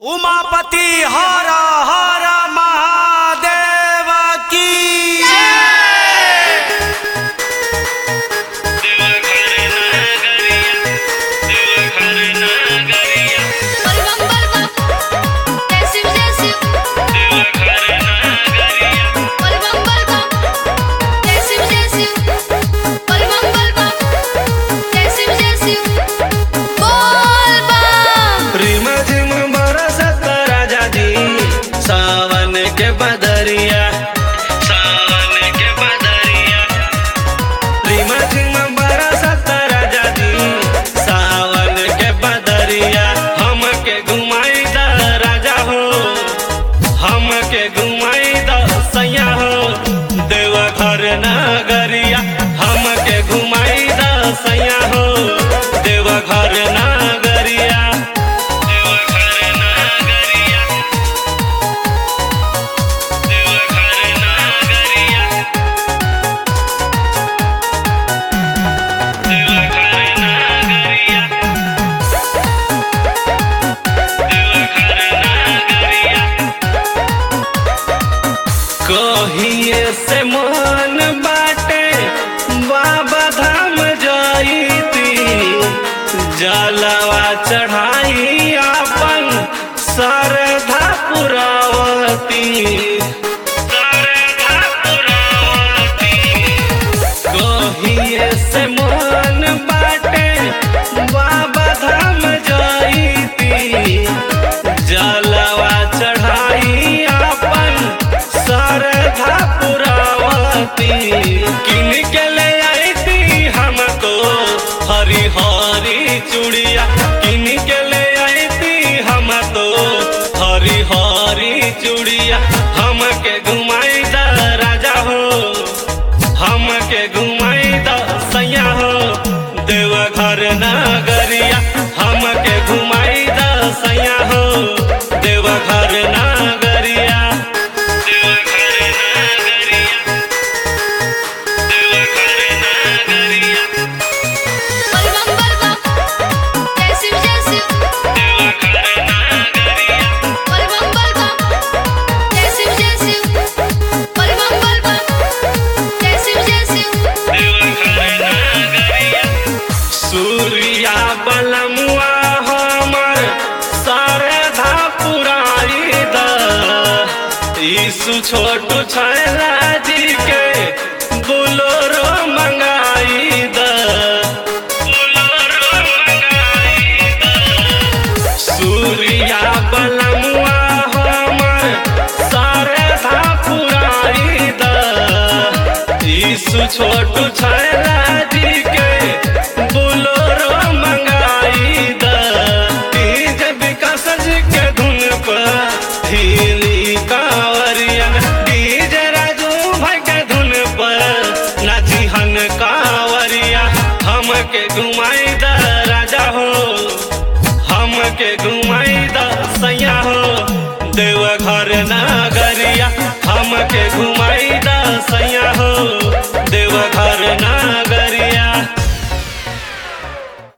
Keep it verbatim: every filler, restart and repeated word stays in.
उमापति हर हर महादेव की सावन के बदरिया सावन के बदरिया रिमा झिमा बरसत राजा जी सावन के बदरिया हमके घुमाई द राजा हो हमके घुमाई द सैया हो देवघर नगरिया हमके घुमाई द सैया हो देवघर नगरिया कहिए से मन बाटे बाबा धाम जाईती जलवा चढ़ाई अपन श्रद्धा पुरावती श्रद्धा पुरावती कहिए से मन बाटे बाबा धाम जाईती जलवा चढ़ाई अपन श्रद्धा पुरावती किन के ले आईती हमको हरी हरी चूड़िया किन के ले आईती हमको हरी हरी चूड़िया हमके घुमाई द राजा हो हमके घुमाई द सैया हो देवघर नगरिया हमके घुमाई द सैया हो देवघर नगरिया सूर्या बलमुआ हमर श्रद्धा पुराई द यीशु छोटू छैला जी के बोलोरो मंगाई द बोलोरो मंगाई द सूर्या बलमुआ हमर श्रद्धा पुराई द यीशु छोटू छैला